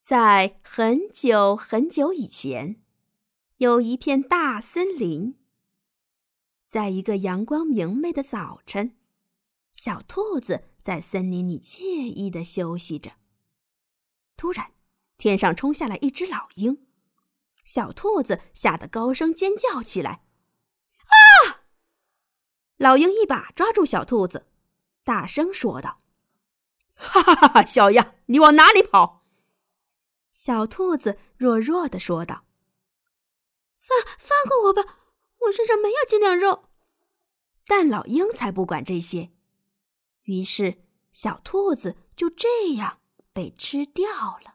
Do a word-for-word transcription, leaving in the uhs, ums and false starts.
在很久很久以前，有一片大森林。在一个阳光明媚的早晨，小兔子在森林里惬意地休息着。突然，天上冲下来一只老鹰，小兔子吓得高声尖叫起来。啊！老鹰一把抓住小兔子，大声说道：哈哈哈哈，小样，你往哪里跑？小兔子弱弱地说道： 放放过我吧，我身上没有几两肉。 但老鹰才不管这些，于是小兔子就这样被吃掉了。